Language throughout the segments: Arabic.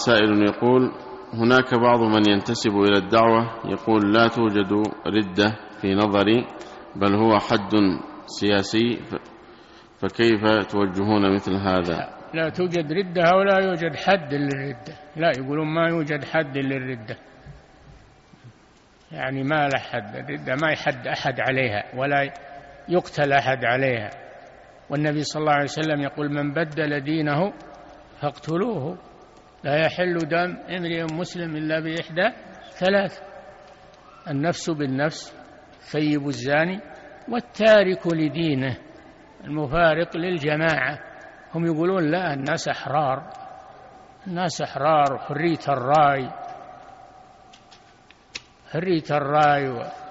سائل يقول: هناك بعض من ينتسب إلى الدعوة يقول لا توجد ردة في نظري بل هو حد سياسي، فكيف توجهون مثل هذا؟ لا توجد ردة ولا يوجد حد للردة. لا، يقولون ما يوجد حد للردة، يعني ما له حد. الردة ما يحد أحد عليها ولا يقتل أحد عليها. والنبي صلى الله عليه وسلم يقول: من بدل دينه فاقتلوه، لا يحل دم امرئ مسلم إلا بإحدى ثلاث: النفس بالنفس، ثيب الزاني، والتارك لدينه، المفارق للجماعة. هم يقولون لا، الناس أحرار، الناس أحرار، حرية الرأي، حرية الرأي،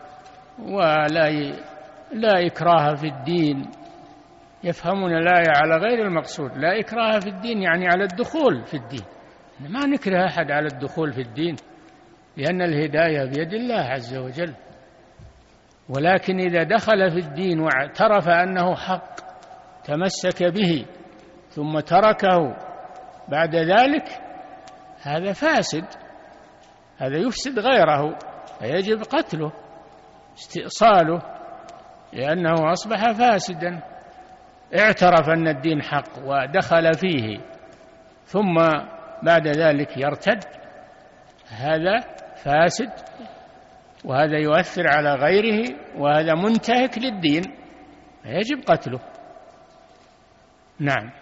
ولا إكراه في الدين. يفهمون الآية على غير المقصود. لا إكراه في الدين يعني على الدخول في الدين، ما نكره أحد على الدخول في الدين، لأن الهداية بيد الله عز وجل. ولكن إذا دخل في الدين واعترف أنه حق تمسك به ثم تركه بعد ذلك، هذا فاسد، هذا يفسد غيره، فيجب قتله، استئصاله، لأنه أصبح فاسدا. اعترف أن الدين حق ودخل فيه ثم بعد ذلك يرتد، هذا فاسد، وهذا يؤثر على غيره، وهذا منتهك للدين، فيجب قتله. نعم.